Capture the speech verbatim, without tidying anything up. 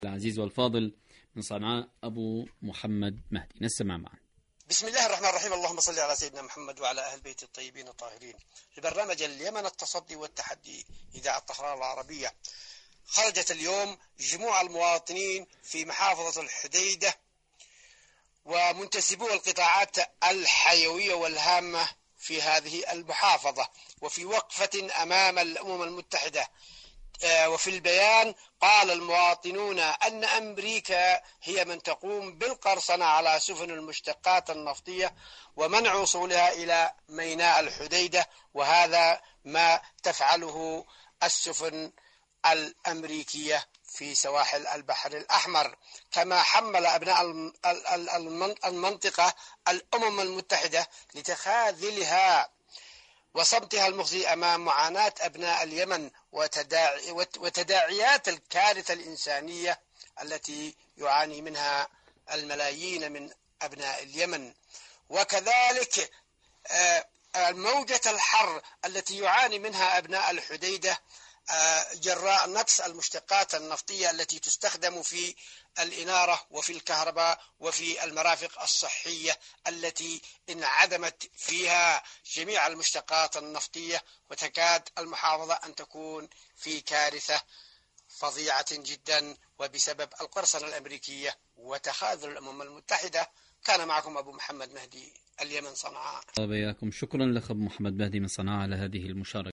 العزيز والفاضل من صنعاء أبو محمد مهدي، نستمع معا. بسم الله الرحمن الرحيم. اللهم صل على سيدنا محمد وعلى أهل بيت الطيبين الطاهرين. لبرنامج اليمن التصدي والتحدي إذاعة الطهران العربية. خرجت اليوم جموع المواطنين في محافظة الحديدة ومنتسبو القطاعات الحيوية والهامة في هذه المحافظة، وفي وقفة أمام الأمم المتحدة وفي البيان قال المواطنون أن أمريكا هي من تقوم بالقرصنة على سفن المشتقات النفطية ومنع وصولها إلى ميناء الحديدة، وهذا ما تفعله السفن الأمريكية في سواحل البحر الأحمر. كما حمل أبناء المنطقة الأمم المتحدة لتخاذلها وصمتها المخزي أمام معاناة أبناء اليمن وتداعي وتداعيات الكارثة الإنسانية التي يعاني منها الملايين من أبناء اليمن، وكذلك موجة الحر التي يعاني منها أبناء الحديدة جراء نقص المشتقات النفطية التي تستخدم في الإنارة وفي الكهرباء وفي المرافق الصحية التي انعدمت فيها جميع المشتقات النفطية، وتكاد المحافظة أن تكون في كارثة فظيعة جدا وبسبب القرصنة الأمريكية وتخاذل الأمم المتحدة. كان معكم أبو محمد مهدي، اليمن، صنعاء. وإياكم. شكرا لك أبو محمد مهدي من صنعاء على هذه المشاركة.